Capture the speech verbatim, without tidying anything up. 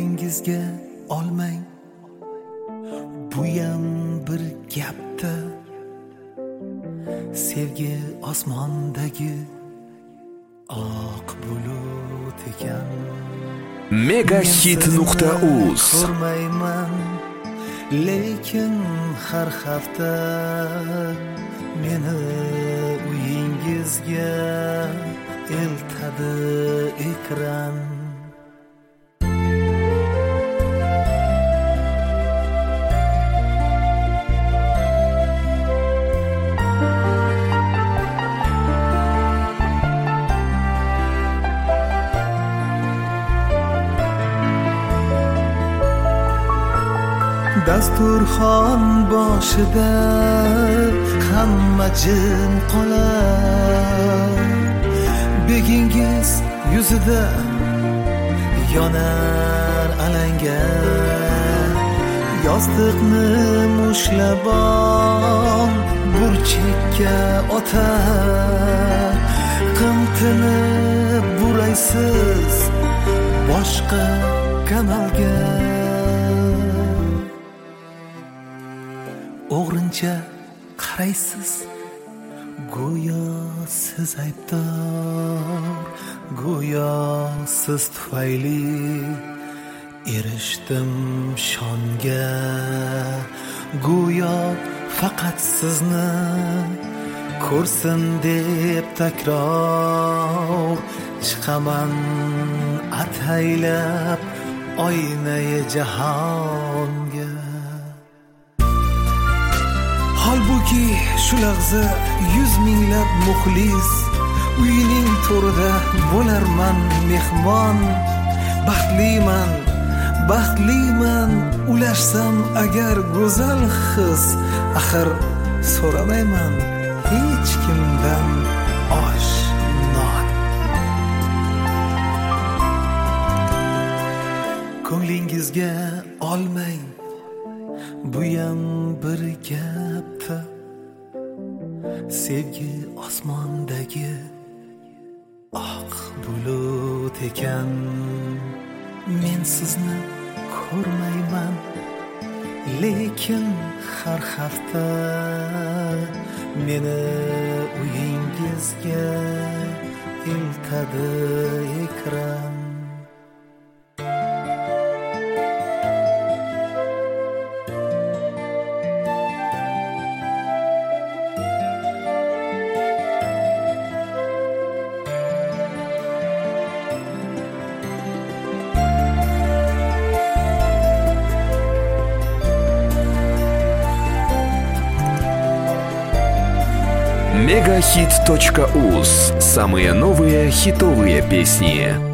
ko'nglingizga olmang, buyam bir gapda. Sevgi osmondagi oq bulut ekan. megahit nuqta uz ko'rmayman, lekin har hafta meni uyingizga eltadi ekran. Dasturxon boshida hamma jim qolar, begingiz yuzida yonar alanga. Yostiqni mushlab ol, burchakka otar, qimtini buraysiz boshqa kanalga. O'g'rincha qaraysiz, go'yo siz aybdor, go'yo siz tufayli erishdim shonga. Go'yo faqat sizni ko'rsin deb takror chiqaman ataylab oynai jahonga. Halbuki shu lahza yuz minglab muxlis uyining to'rida bo'larman mehmon. Baxtliman, baxtliman ulashsam agar go'zal his. Axir so'ramayman hech kimdan osh non. Ko'nglingizga olmang, buyam bir gapda. Sevgi osmondagi oq bulut ekan. Men sizni ko'rmayman, lekin har hafta meni uyingizga eltadi ekran. мегахит точка уз. Самые новые хитовые песни.